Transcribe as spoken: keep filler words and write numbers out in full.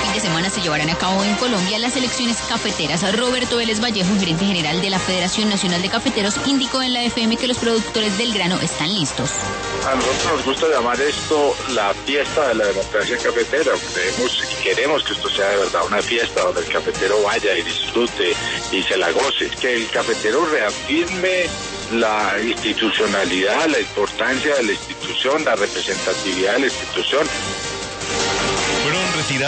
fin de semana se llevarán a cabo en Colombia las elecciones cafeteras. Roberto Vélez Vallejo, gerente general de la Federación Nacional de Cafeteros, indicó en la F M que los productores del grano están listos. A nosotros nos gusta llamar esto la fiesta de la democracia cafetera. Creemos y queremos que esto sea de verdad una fiesta donde el cafetero vaya y disfrute y se la goce. Que el cafetero reafirme la institucionalidad, la importancia de la institución, la representatividad de la institución.